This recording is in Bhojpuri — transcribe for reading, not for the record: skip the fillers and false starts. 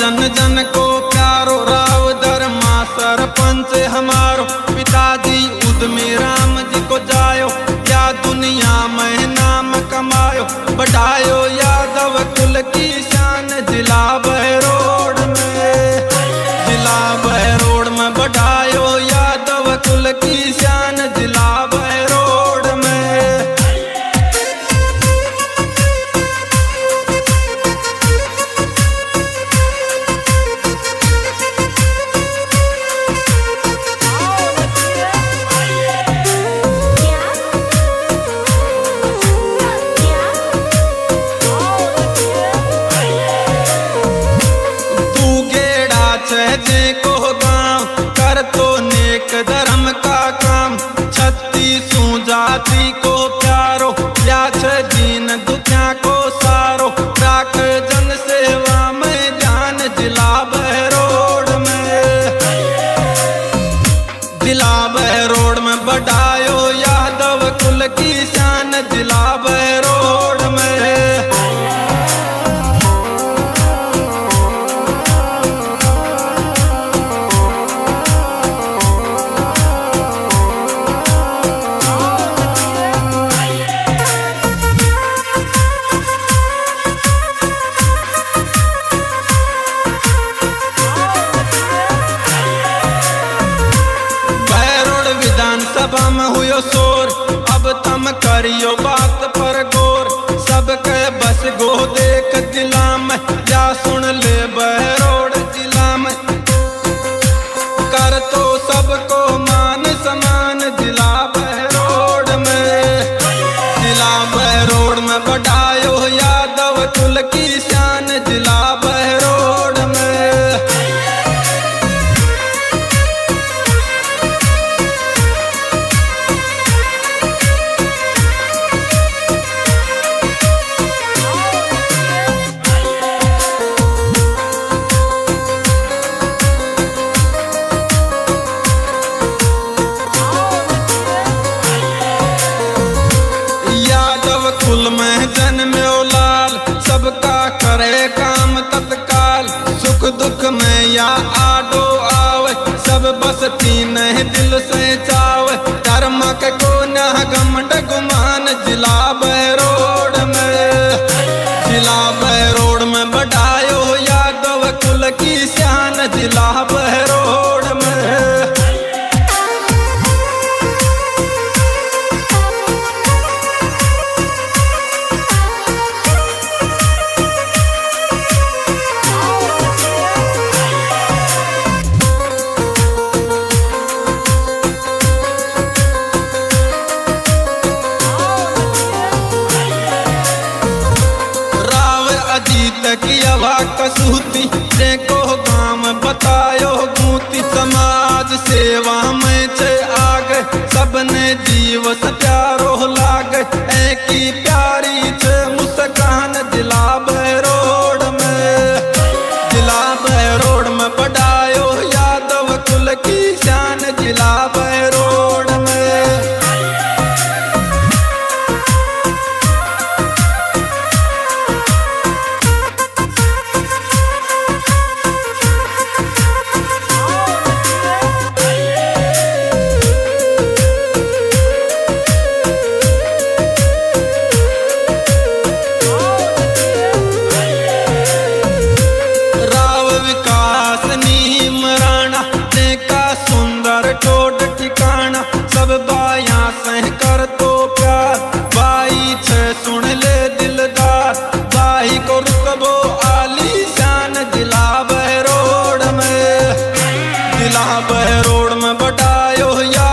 जन जन को प्यारो राव धर्मा सरपंच हमारो पिताजी उद्यमी राम जी को जायो या दुनिया में नाम कमायो बढ़ायो यादव कुल की शान जिला बहरोड में जिला बहरोड में बढ़ायो यादव कुल की शान जिला बहरोड में। जे को गाँव कर तो नेक धर्म का काम छत्तीसों जाति को प्यारो या दीन दुखिया को सारो राख जन सेवा में ध्यान जिला बहरोड में जिला बहरोड में बढ़ायो यादव कुल की शान जिला बहरोड में। सभा में हुयो शोर अब तम करियो बात पर गौर सबके बस गो देख जिला में या सुन ले बहरोड जिला में कर तो सबको मान समान जिला बहरोड में जिला बहरोड में बढ़ायो यादव कुल की शान जिला बहरोड में। कुल में जन्म्यो लाल सबका करे काम तत्काल सुख दुख में या आडो आवे सब बस तीन दिल से चावे धर्म के को न घमंड गुमान जिला बहरोड में जिला बहरोड में बढ़ायो यादव कुल की शान जिला बहरोड में। किया कसूती देखो गाँव बतायो गूती समाज सेवा में छे आगे सबने जीव से प्यारो लागे एक ही प्यारी छे मुस्कान जिला बहरोड में जिला बहरोड में बढ़ायो यादव कुल की शान जिला बहरोड में। सब बाया सह कर तो प्यार बाई छे सुन ले दिलदार बाई को रुकबो आली शान जिला बहरोड में जिला बहरोड में बढ़ायो या